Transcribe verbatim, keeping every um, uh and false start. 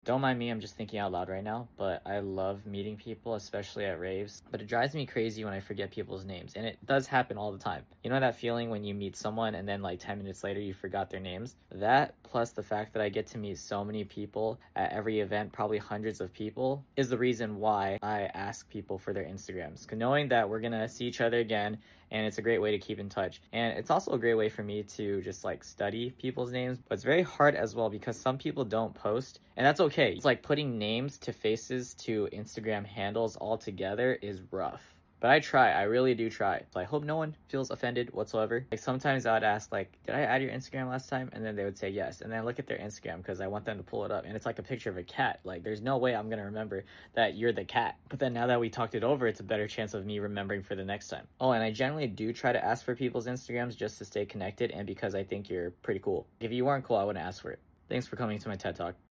Don't mind me, I'm just thinking out loud right now, but I love meeting people, especially at raves. But it drives me crazy when I forget people's names, and it does happen all the time. You know that feeling when you meet someone and then like ten minutes later you forgot their names? That, plus the fact that I get to meet so many people at every event, probably hundreds of people, is the reason why I ask people for their Instagrams. 'Cause knowing that we're gonna see each other again, and it's a great way to keep in touch. And it's also a great way for me to just like study people's names, but it's very hard as well because some people don't post, and that's okay. It's like putting names to faces to Instagram handles all together is rough. But I try, I really do try. So I hope no one feels offended whatsoever. Like sometimes I would ask like, did I add your Instagram last time? And then they would say yes. And then I look at their Instagram because I want them to pull it up. And it's like a picture of a cat. Like there's no way I'm gonna remember that you're the cat. But then now that we talked it over, it's a better chance of me remembering for the next time. Oh, and I generally do try to ask for people's Instagrams just to stay connected and because I think you're pretty cool. If you weren't cool, I wouldn't ask for it. Thanks for coming to my TED Talk.